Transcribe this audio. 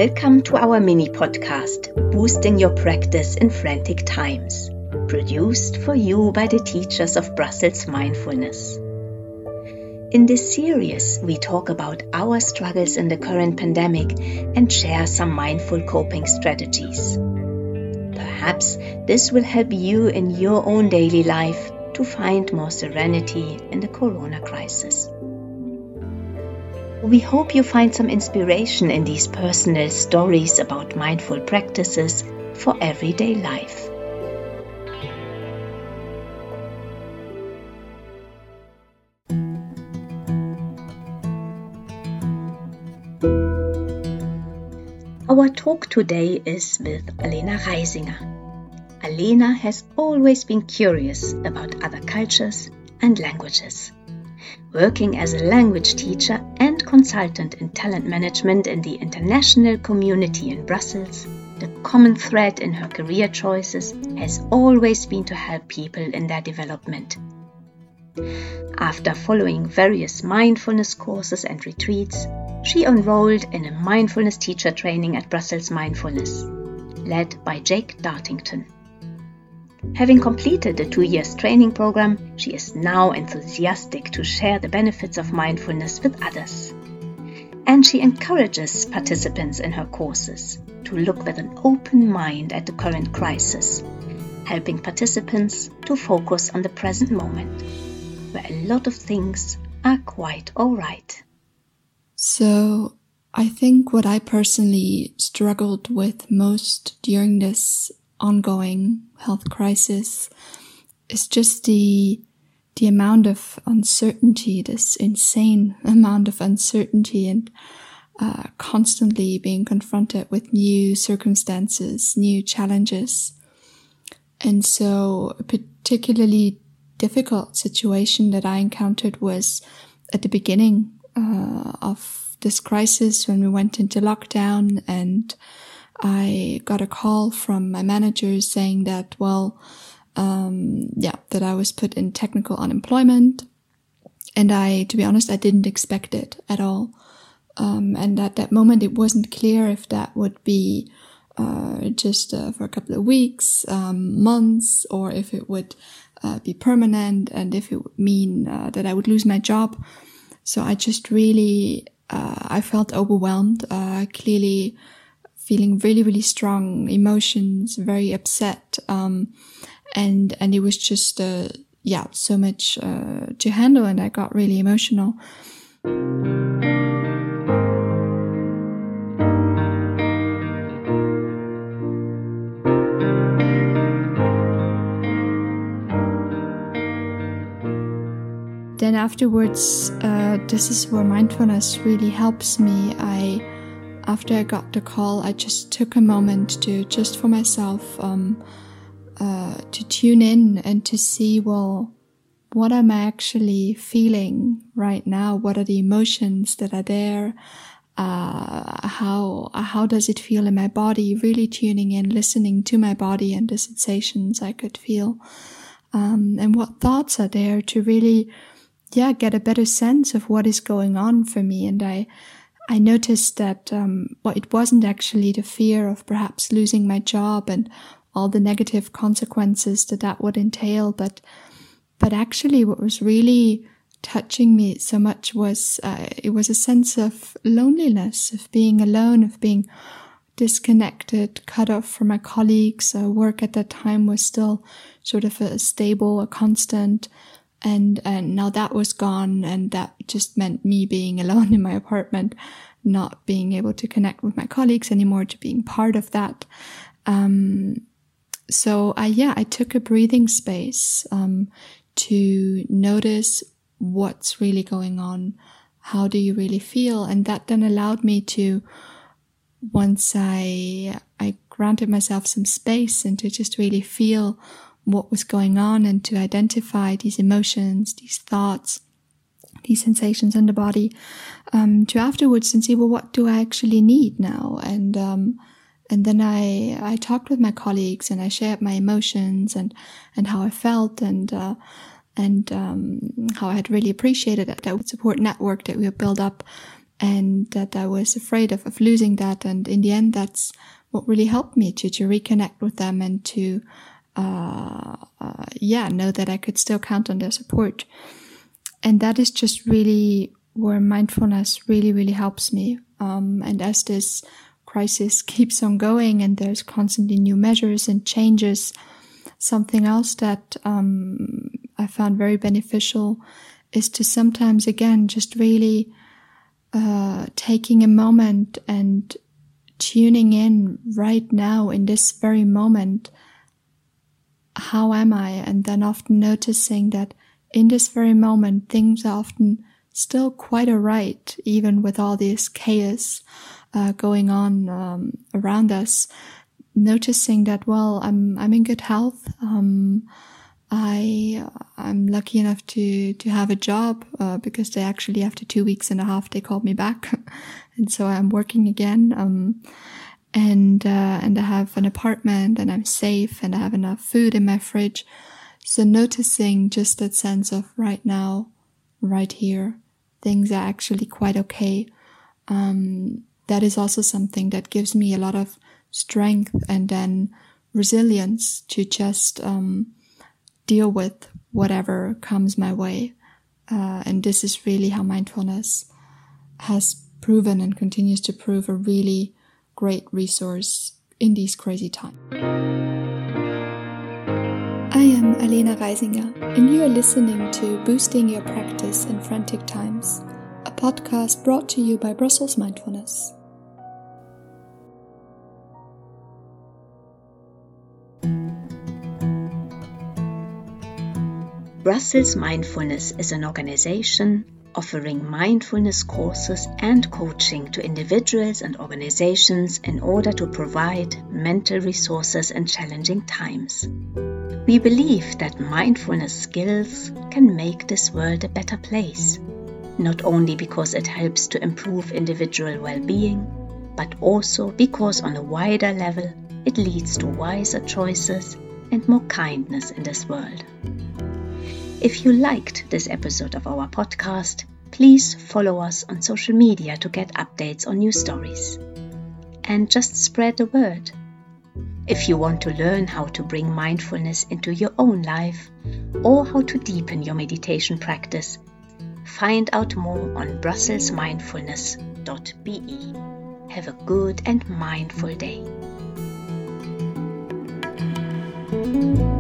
Welcome to our mini podcast, Boosting Your Practice in Frantic Times, produced for you by the teachers of Brussels Mindfulness. In this series, we talk about our struggles in the current pandemic and share some mindful coping strategies. Perhaps this will help you in your own daily life to find more serenity in the corona crisis. We hope you find some inspiration in these personal stories about mindful practices for everyday life. Our talk today is with Alena Reisinger. Alena has always been curious about other cultures and languages. Working as a language teacher and consultant in talent management in the international community in Brussels, the common thread in her career choices has always been to help people in their development. After following various mindfulness courses and retreats, she enrolled in a mindfulness teacher training at Brussels Mindfulness, led by Jake Dartington. Having completed the 2-year training program, she is now enthusiastic to share the benefits of mindfulness with others. And she encourages participants in her courses to look with an open mind at the current crisis, helping participants to focus on the present moment, where a lot of things are quite all right. So, I think what I personally struggled with most during this ongoing health crisis is just the amount of uncertainty, this insane amount of uncertainty, and constantly being confronted with new circumstances, new challenges. And so a particularly difficult situation that I encountered was at the beginning of this crisis, when we went into lockdown, and I got a call from my manager saying that, that I was put in technical unemployment. And to be honest, I didn't expect it at all. And at that moment, it wasn't clear if that would be just for a couple of weeks, months, or if it would be permanent, and if it would mean that I would lose my job. So I just really, I felt overwhelmed, clearly feeling really, really strong emotions, very upset. And it was just, so much to handle, and I got really emotional. Then afterwards, this is where mindfulness really helps me. After I got the call, I just took a moment to, just for myself, to tune in and to see, what am I actually feeling right now? What are the emotions that are there? How does it feel in my body? Really tuning in, listening to my body and the sensations I could feel. And what thoughts are there to really, get a better sense of what is going on for me. And I noticed that, it wasn't actually the fear of perhaps losing my job and all the negative consequences that would entail, but actually what was really touching me so much was, it was a sense of loneliness, of being alone, of being disconnected, cut off from my colleagues. Work at that time was still sort of a stable, a constant, and now that was gone, and that just meant me being alone in my apartment, not being able to connect with my colleagues anymore, to being part of that. So I took a breathing space to notice what's really going on. How do you really feel? And that then allowed me to, once I granted myself some space and to just really feel what was going on and to identify these emotions, these thoughts, these sensations in the body, to afterwards and see, what do I actually need now? And then I talked with my colleagues, and I shared my emotions and how I felt, and how I had really appreciated that support network that we had built up and that I was afraid of losing that. And in the end, that's what really helped me to reconnect with them and to know that I could still count on their support. And that is just really where mindfulness really, really helps me. And as this crisis keeps on going and there's constantly new measures and changes, something else that I found very beneficial is to sometimes, again, just really taking a moment and tuning in right now in this very moment. How am I? And then often noticing that in this very moment, things are often still quite alright, even with all this chaos going on around us. Noticing that, well, I'm in good health. I'm lucky enough to have a job because they actually, after 2.5 weeks, they called me back, and so I'm working again. And I have an apartment, and I'm safe, and I have enough food in my fridge. So noticing just that sense of right now, right here, things are actually quite okay. That is also something that gives me a lot of strength and then resilience to just deal with whatever comes my way. And this is really how mindfulness has proven and continues to prove a really great resource in these crazy times. I am Alena Reisinger, and you are listening to Boosting Your Practice in Frantic Times, a podcast brought to you by Brussels Mindfulness. Brussels Mindfulness is an organization offering mindfulness courses and coaching to individuals and organizations in order to provide mental resources in challenging times. We believe that mindfulness skills can make this world a better place, not only because it helps to improve individual well-being, but also because on a wider level it leads to wiser choices and more kindness in this world. If you liked this episode of our podcast, please follow us on social media to get updates on new stories. And just spread the word. If you want to learn how to bring mindfulness into your own life or how to deepen your meditation practice, find out more on brusselsmindfulness.be. Have a good and mindful day.